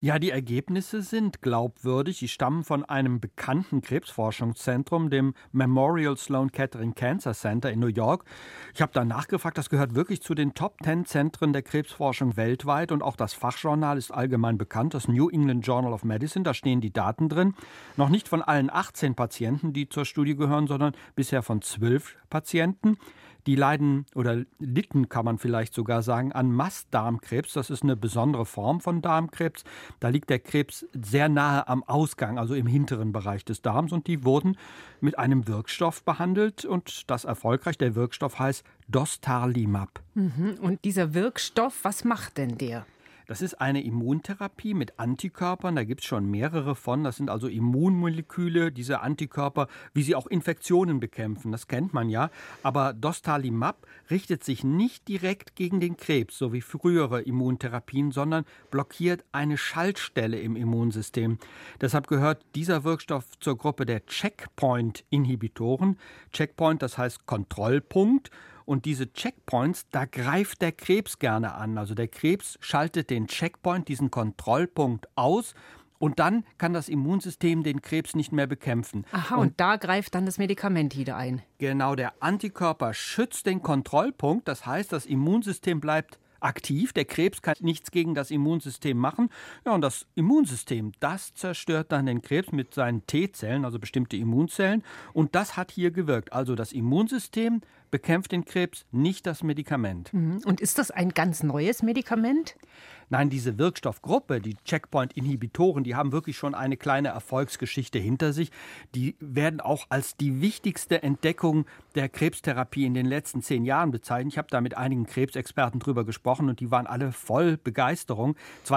Ja, die Ergebnisse sind glaubwürdig. Die stammen von einem bekannten Krebsforschungszentrum, dem Memorial Sloan Kettering Cancer Center in New York. Ich habe da nachgefragt, das gehört wirklich zu den Top 10 Zentren der Krebsforschung weltweit. Und auch das Fachjournal ist allgemein bekannt, das New England Journal of Medicine. Da stehen die Daten drin. Noch nicht von allen 18 Patienten, die zur Studie gehören, sondern bisher von 12 Patienten. Die leiden oder litten, kann man vielleicht sogar sagen, an Mastdarmkrebs. Das ist eine besondere Form von Darmkrebs. Da liegt der Krebs sehr nahe am Ausgang, also im hinteren Bereich des Darms. Und die wurden mit einem Wirkstoff behandelt und das erfolgreich. Der Wirkstoff heißt Dostarlimab. Und dieser Wirkstoff, was macht denn der? Das ist eine Immuntherapie mit Antikörpern, da gibt es schon mehrere von. Das sind also Immunmoleküle, diese Antikörper, wie sie auch Infektionen bekämpfen, das kennt man ja. Aber Dostarlimab richtet sich nicht direkt gegen den Krebs, so wie frühere Immuntherapien, sondern blockiert eine Schaltstelle im Immunsystem. Deshalb gehört dieser Wirkstoff zur Gruppe der Checkpoint-Inhibitoren. Checkpoint, das heißt Kontrollpunkt. Und diese Checkpoints, da greift der Krebs gerne an. Also der Krebs schaltet den Checkpoint, diesen Kontrollpunkt aus. Und dann kann das Immunsystem den Krebs nicht mehr bekämpfen. Aha, und da greift dann das Medikament wieder ein. Genau, der Antikörper schützt den Kontrollpunkt. Das heißt, das Immunsystem bleibt aktiv. Der Krebs kann nichts gegen das Immunsystem machen. Ja, und das Immunsystem, das zerstört dann den Krebs mit seinen T-Zellen, also bestimmte Immunzellen. Und das hat hier gewirkt. Also das Immunsystem bekämpft den Krebs, nicht das Medikament. Und ist das ein ganz neues Medikament? Nein, diese Wirkstoffgruppe, die Checkpoint-Inhibitoren, die haben wirklich schon eine kleine Erfolgsgeschichte hinter sich. Die werden auch als die wichtigste Entdeckung der Krebstherapie in den letzten 10 Jahren bezeichnet. Ich habe da mit einigen Krebsexperten drüber gesprochen und die waren alle voll Begeisterung.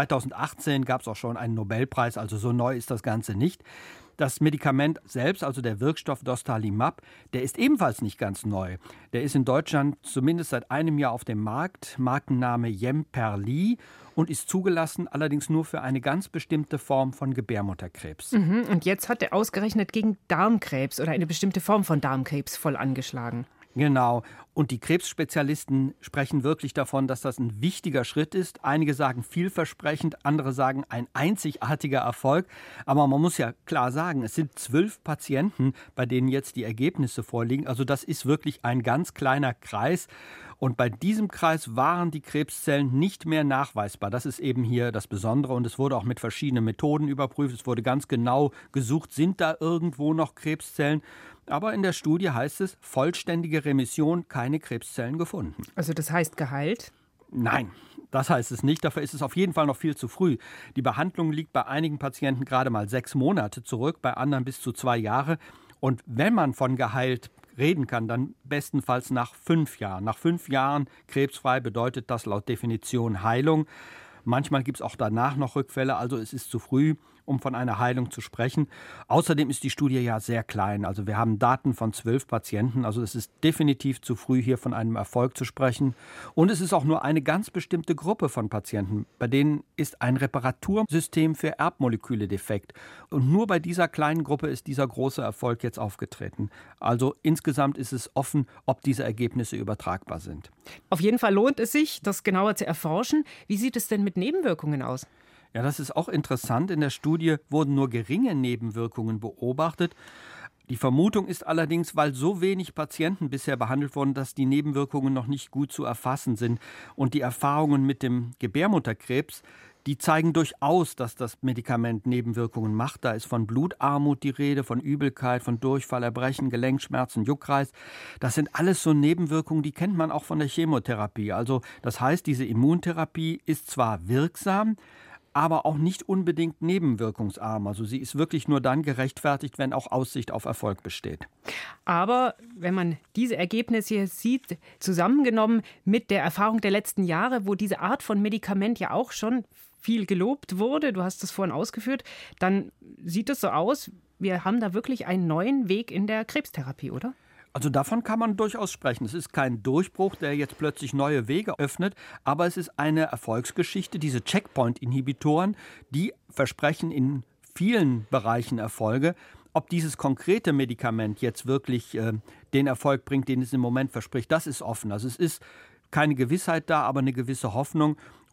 2018 gab es auch schon einen Nobelpreis, also so neu ist das Ganze nicht. Das Medikament selbst, also der Wirkstoff Dostarlimab, der ist ebenfalls nicht ganz neu. Der ist in Deutschland zumindest seit einem Jahr auf dem Markt, Markenname Jemperli, und ist zugelassen, allerdings nur für eine ganz bestimmte Form von Gebärmutterkrebs. Und jetzt hat er ausgerechnet gegen Darmkrebs oder eine bestimmte Form von Darmkrebs voll angeschlagen. Genau. Und die Krebsspezialisten sprechen wirklich davon, dass das ein wichtiger Schritt ist. Einige sagen vielversprechend, andere sagen ein einzigartiger Erfolg. Aber man muss ja klar sagen, es sind 12 Patienten, bei denen jetzt die Ergebnisse vorliegen. Also das ist wirklich ein ganz kleiner Kreis. Und bei diesem Kreis waren die Krebszellen nicht mehr nachweisbar. Das ist eben hier das Besondere. Und es wurde auch mit verschiedenen Methoden überprüft. Es wurde ganz genau gesucht, sind da irgendwo noch Krebszellen. Aber in der Studie heißt es, vollständige Remission, keine Krebszellen gefunden. Also das heißt geheilt? Nein, das heißt es nicht. Dafür ist es auf jeden Fall noch viel zu früh. Die Behandlung liegt bei einigen Patienten gerade mal 6 Monate zurück, bei anderen bis zu 2 Jahre. Und wenn man von geheilt reden kann, dann bestenfalls nach 5 Jahren. Nach 5 Jahren krebsfrei bedeutet das laut Definition Heilung. Manchmal gibt es auch danach noch Rückfälle, also es ist zu früh, um von einer Heilung zu sprechen. Außerdem ist die Studie ja sehr klein. Also wir haben Daten von 12 Patienten. Also es ist definitiv zu früh, hier von einem Erfolg zu sprechen. Und es ist auch nur eine ganz bestimmte Gruppe von Patienten. Bei denen ist ein Reparatursystem für Erbmoleküle defekt. Und nur bei dieser kleinen Gruppe ist dieser große Erfolg jetzt aufgetreten. Also insgesamt ist es offen, ob diese Ergebnisse übertragbar sind. Auf jeden Fall lohnt es sich, das genauer zu erforschen. Wie sieht es denn mit Nebenwirkungen aus? Ja, das ist auch interessant. In der Studie wurden nur geringe Nebenwirkungen beobachtet. Die Vermutung ist allerdings, weil so wenig Patienten bisher behandelt wurden, dass die Nebenwirkungen noch nicht gut zu erfassen sind. Und die Erfahrungen mit dem Gebärmutterkrebs, die zeigen durchaus, dass das Medikament Nebenwirkungen macht. Da ist von Blutarmut die Rede, von Übelkeit, von Durchfall, Erbrechen, Gelenkschmerzen, Juckreiz. Das sind alles so Nebenwirkungen, die kennt man auch von der Chemotherapie. Also das heißt, diese Immuntherapie ist zwar wirksam, aber auch nicht unbedingt nebenwirkungsarm. Also sie ist wirklich nur dann gerechtfertigt, wenn auch Aussicht auf Erfolg besteht. Aber wenn man diese Ergebnisse hier sieht, zusammengenommen mit der Erfahrung der letzten Jahre, wo diese Art von Medikament ja auch schon viel gelobt wurde, du hast es vorhin ausgeführt, dann sieht es so aus, wir haben da wirklich einen neuen Weg in der Krebstherapie, oder? Also davon kann man durchaus sprechen. Es ist kein Durchbruch, der jetzt plötzlich neue Wege öffnet, aber es ist eine Erfolgsgeschichte. Diese Checkpoint-Inhibitoren, die versprechen in vielen Bereichen Erfolge. Ob dieses konkrete Medikament jetzt wirklich den Erfolg bringt, den es im Moment verspricht, das ist offen. Also es ist keine Gewissheit da, aber eine gewisse Hoffnung.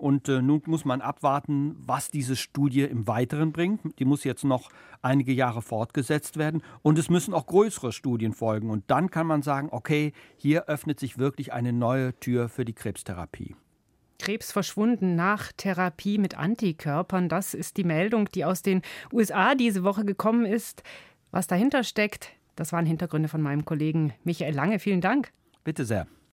Und nun muss man abwarten, was diese Studie im Weiteren bringt. Die muss jetzt noch einige Jahre fortgesetzt werden. Und es müssen auch größere Studien folgen. Und dann kann man sagen, okay, hier öffnet sich wirklich eine neue Tür für die Krebstherapie. Krebs verschwunden nach Therapie mit Antikörpern. Das ist die Meldung, die aus den USA diese Woche gekommen ist. Was dahinter steckt, das waren Hintergründe von meinem Kollegen Michael Lange. Vielen Dank. Bitte sehr.